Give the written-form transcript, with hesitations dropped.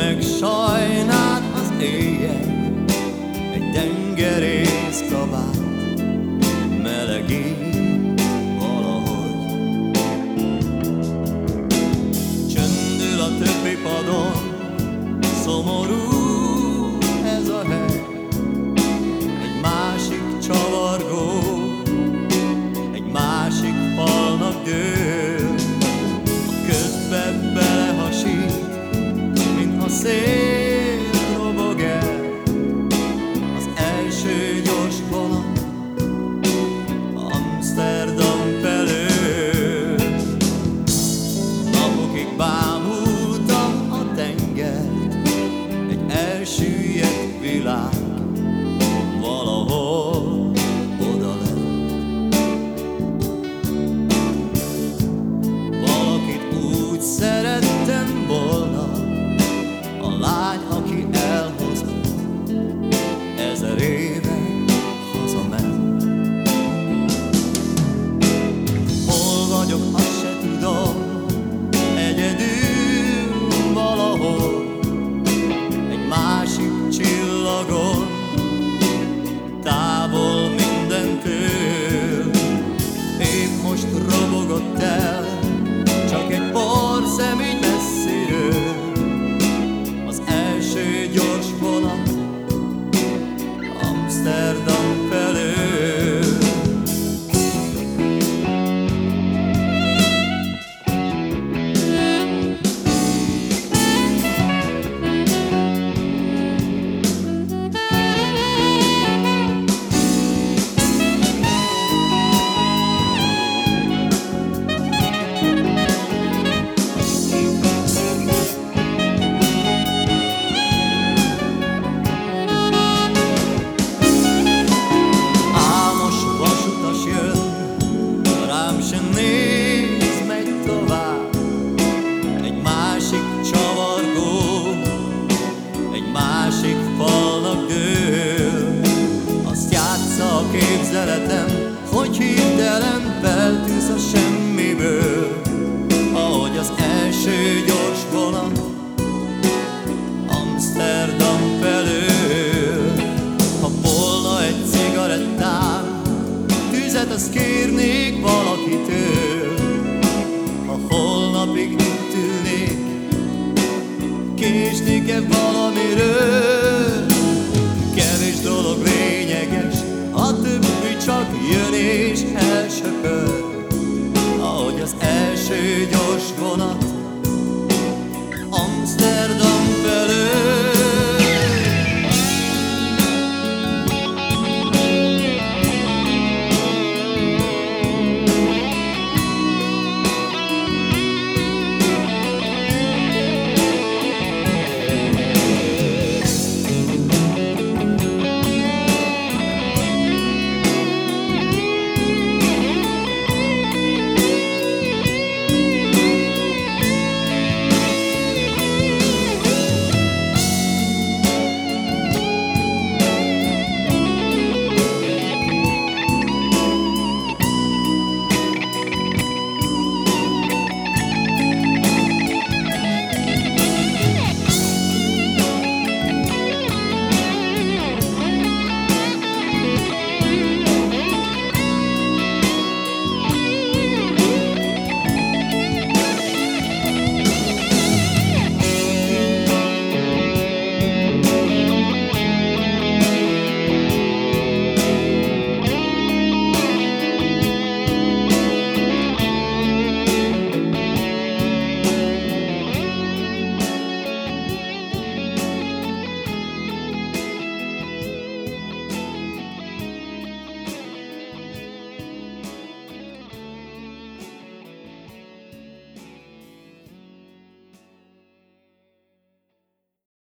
Megsajnált az éjjel egy tengerész kabát, melegít valahogy. Csöndül a többi padon, szomorú ez a hely. Egy másik csavargó, egy másik falnak dől, a ködbe belehasít, mintha szél robog el. Az első gyors vonat Amsterdam felől. Napokig bámultam a tengert, egy elsüllyedt világ valahol oda lett. Valakit úgy szerettem volna, a lány, aki elhozott, 1000 éve hazament. Hol vagyok, azt se tudom, egyedül valahol, egy másik csillagon, távol mindentől. Épp most robogott el csak egy porszemély messziről, az első gyors vonat Amsterdam felől. Se néz, megy tovább, egy másik csavargó, egy másik falnak dől. Azt játsza a képzeletem, hogy hirtelen feltűz a semmiből, ahogy az első gyors vonat Amsterdam felől. Ha volna egy cigarettám, tüzet azt kérnék valakitől. Ha holnapig itt ülnék, késnék-e valamiről?